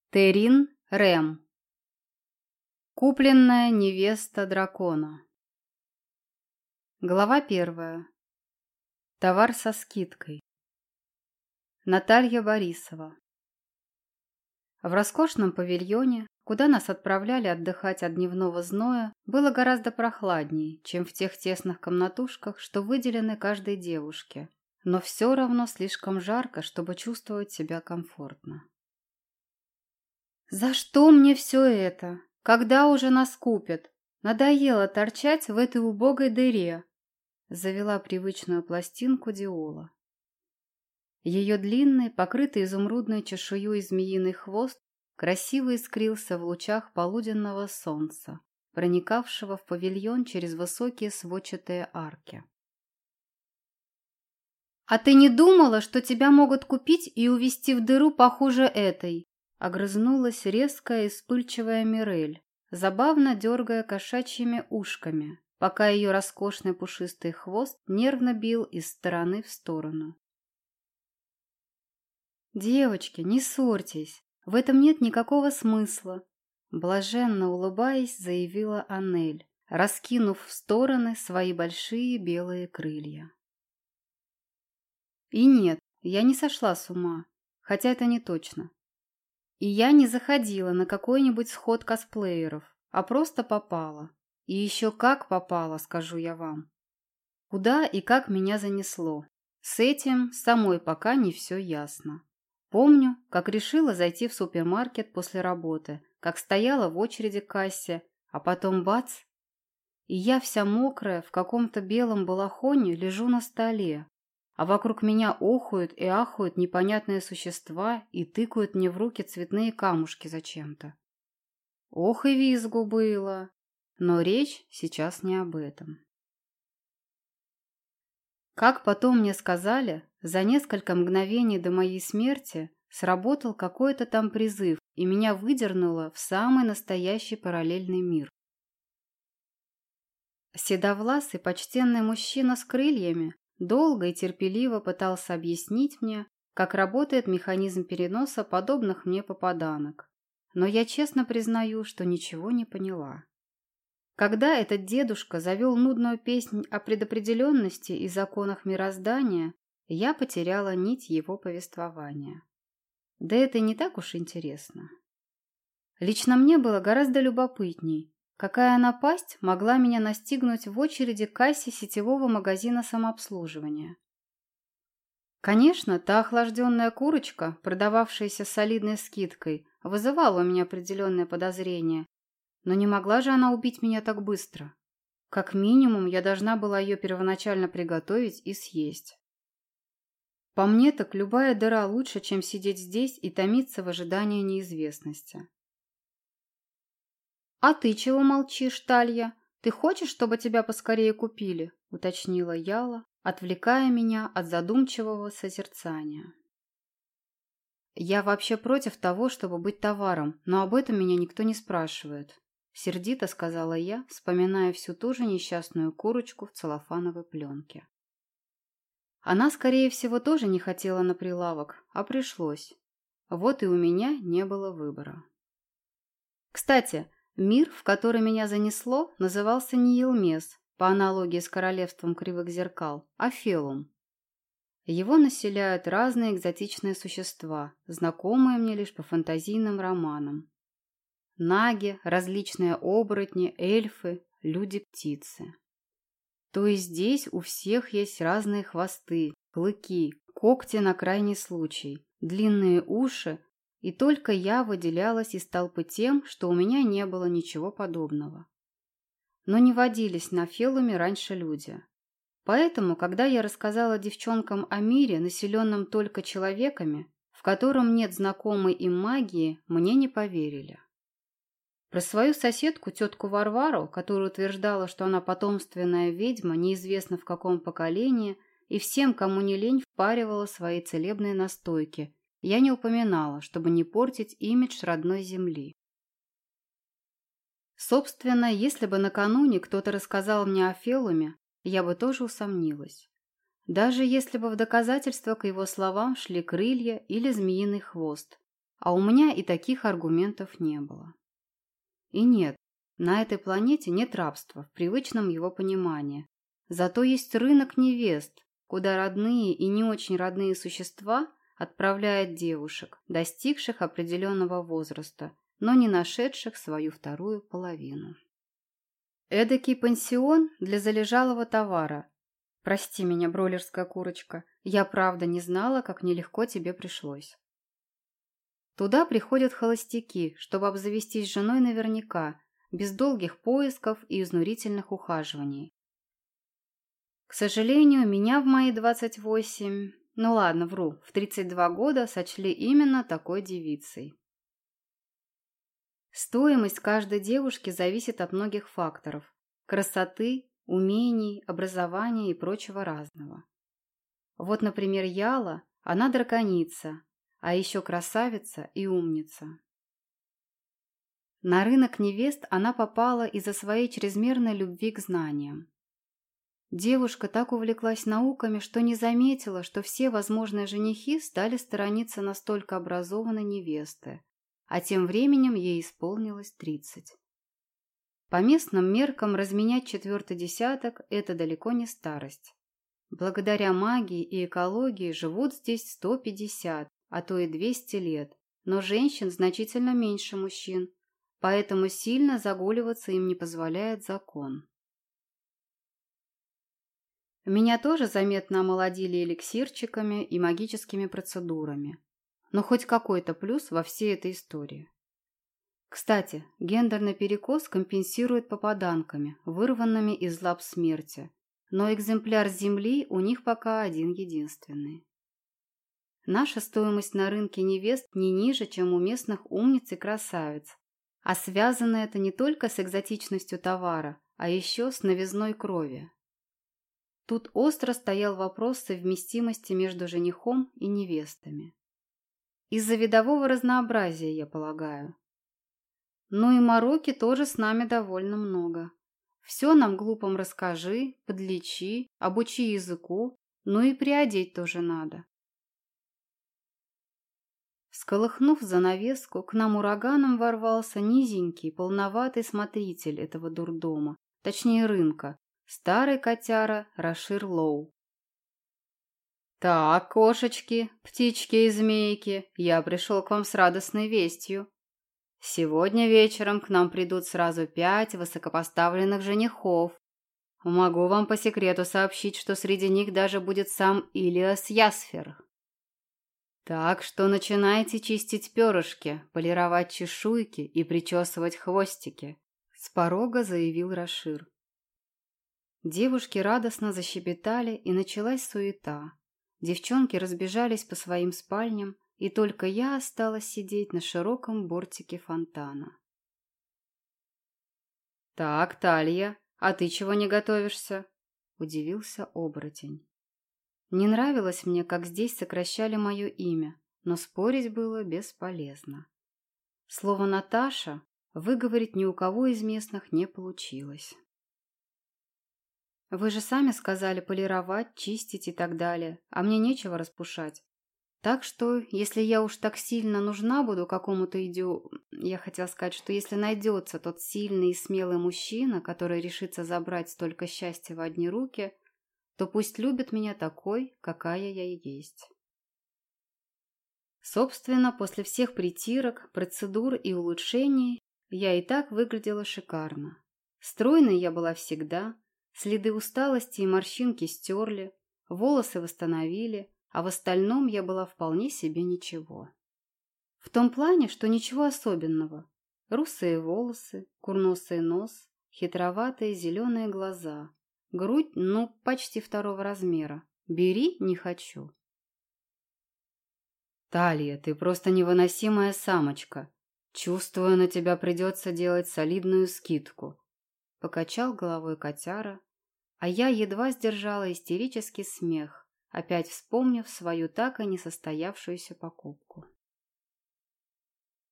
Терин Рэм. Купленная невеста дракона. Глава 1. Товар со скидкой. Наталья Борисова. В роскошном павильоне, куда нас отправляли отдыхать от дневного зноя, было гораздо прохладнее, чем в тех тесных комнатушках, что выделены каждой девушке, но все равно слишком жарко, чтобы чувствовать себя комфортно. «За что мне все это? Когда уже нас купят? Надоело торчать в этой убогой дыре», — завела привычную пластинку Диола. Ее длинный, покрытый изумрудной чешуей змеиный хвост красиво искрился в лучах полуденного солнца, проникавшего в павильон через высокие сводчатые арки. «А ты не думала, что тебя могут купить и увезти в дыру похуже этой?» Огрызнулась резкая и вспыльчивая Мирель, забавно дергая кошачьими ушками, пока ее роскошный пушистый хвост нервно бил из стороны в сторону. «Девочки, не ссорьтесь, в этом нет никакого смысла», блаженно улыбаясь, заявила Анель, раскинув в стороны свои большие белые крылья. И нет, я не сошла с ума, хотя это не точно. И я не заходила на какой-нибудь сход косплееров, а просто попала. И еще как попала, скажу я вам. Куда и как меня занесло. С этим самой пока не все ясно. Помню, как решила зайти в супермаркет после работы, как стояла в очереди к кассе, а потом бац! И я вся мокрая, в каком-то белом балахоне лежу на столе. А вокруг меня охают и ахают непонятные существа и тыкают мне в руки цветные камушки зачем-то. Ох и визгу было! Но речь сейчас не об этом. Как потом мне сказали, за несколько мгновений до моей смерти сработал какой-то там призыв, и меня выдернуло в самый настоящий параллельный мир. Седовласый почтенный мужчина с крыльями долго и терпеливо пытался объяснить мне, как работает механизм переноса подобных мне попаданок. Но я честно признаю, что ничего не поняла. Когда этот дедушка завел нудную песнь о предопределенности и законах мироздания, я потеряла нить его повествования. Да это и не так уж интересно. Лично мне было гораздо любопытней, какая напасть могла меня настигнуть в очереди к кассе сетевого магазина самообслуживания. Конечно, та охлажденная курочка, продававшаяся с солидной скидкой, вызывала у меня определенные подозрения, но не могла же она убить меня так быстро. Как минимум, я должна была ее первоначально приготовить и съесть. По мне так любая дыра лучше, чем сидеть здесь и томиться в ожидании неизвестности. «А ты чего молчишь, Талья? Ты хочешь, чтобы тебя поскорее купили?» — уточнила Яла, отвлекая меня от задумчивого созерцания. «Я вообще против того, чтобы быть товаром, но об этом меня никто не спрашивает», — сердито сказала я, вспоминая всю ту же несчастную курочку в целлофановой пленке. Она, скорее всего, тоже не хотела на прилавок, а пришлось. Вот и у меня не было выбора. Кстати, мир, в который меня занесло, назывался не Елмес, по аналогии с королевством кривых зеркал, а Фелум. Его населяют разные экзотичные существа, знакомые мне лишь по фантазийным романам. Наги, различные оборотни, эльфы, люди-птицы. То есть здесь у всех есть разные хвосты, клыки, когти на крайний случай, длинные уши, и только я выделялась из толпы тем, что у меня не было ничего подобного. Но не водились на Фелуме раньше люди. Поэтому, когда я рассказала девчонкам о мире, населенном только человеками, в котором нет знакомой им магии, мне не поверили. Про свою соседку, тетку Варвару, которая утверждала, что она потомственная ведьма, неизвестно в каком поколении, и всем, кому не лень, впаривала свои целебные настойки, я не упоминала, чтобы не портить имидж родной земли. Собственно, если бы накануне кто-то рассказал мне о Фелуме, я бы тоже усомнилась. Даже если бы в доказательство к его словам шли крылья или змеиный хвост. А у меня и таких аргументов не было. И нет, на этой планете нет рабства в привычном его понимании. Зато есть рынок невест, куда родные и не очень родные существа отправляют девушек, достигших определенного возраста, но не нашедших свою вторую половину. Эдакий пансион для залежалого товара. Прости меня, бройлерская курочка, я правда не знала, как нелегко тебе пришлось. Туда приходят холостяки, чтобы обзавестись женой наверняка, без долгих поисков и изнурительных ухаживаний. К сожалению, меня в мои 28, ну ладно, вру, в 32 года сочли именно такой девицей. Стоимость каждой девушки зависит от многих факторов – красоты, умений, образования и прочего разного. Вот, например, Яла, она драконица, а еще красавица и умница. На рынок невест она попала из-за своей чрезмерной любви к знаниям. Девушка так увлеклась науками, что не заметила, что все возможные женихи стали сторониться настолько образованной невесты, а тем временем ей исполнилось 30. По местным меркам разменять четвертый десяток – это далеко не старость. Благодаря магии и экологии живут здесь 150, а то и 200 лет, но женщин значительно меньше мужчин, поэтому сильно загуливаться им не позволяет закон. Меня тоже заметно омолодили эликсирчиками и магическими процедурами, но хоть какой-то плюс во всей этой истории. Кстати, гендерный перекос компенсирует попаданками, вырванными из лап смерти, но экземпляр Земли у них пока один-единственный. Наша стоимость на рынке невест не ниже, чем у местных умниц и красавиц, а связано это не только с экзотичностью товара, а еще с новизной крови. Тут остро стоял вопрос совместимости между женихом и невестами. Из-за видового разнообразия, я полагаю. Ну и мороки тоже с нами довольно много. Все нам глупым расскажи, подлечи, обучи языку, ну и приодеть тоже надо. Всколыхнув занавеску, к нам ураганом ворвался низенький, полноватый смотритель этого дурдома, точнее рынка, старый котяра Рашир Лоу. «Так, кошечки, птички и змейки, я пришел к вам с радостной вестью. Сегодня вечером к нам придут сразу 5 высокопоставленных женихов. Могу вам по секрету сообщить, что среди них даже будет сам Илиас Ясфер. Так что начинайте чистить перышки, полировать чешуйки и причесывать хвостики», — с порога заявил Рашир. Девушки радостно защебетали, и началась суета. Девчонки разбежались по своим спальням, и только я осталась сидеть на широком бортике фонтана. «Так, Талья, а ты чего не готовишься?» – удивился оборотень. Не нравилось мне, как здесь сокращали мое имя, но спорить было бесполезно. Слово «Наташа» выговорить ни у кого из местных не получилось. «Вы же сами сказали полировать, чистить и так далее, а мне нечего распушать. Так что, если я уж так сильно нужна буду какому-то Я хотела сказать, что если найдется тот сильный и смелый мужчина, который решится забрать столько счастья в одни руки, то пусть любит меня такой, какая я и есть». Собственно, после всех притирок, процедур и улучшений я и так выглядела шикарно. Стройной я была всегда, следы усталости и морщинки стерли, волосы восстановили, а в остальном я была вполне себе ничего. В том плане, что ничего особенного. Русые волосы, курносый нос, хитроватые зеленые глаза, грудь, почти 2 размера. Бери, не хочу. «Талья, ты просто невыносимая самочка. Чувствую, на тебя придется делать солидную скидку», — покачал головой котяра, а я едва сдержала истерический смех, опять вспомнив свою так и не состоявшуюся покупку.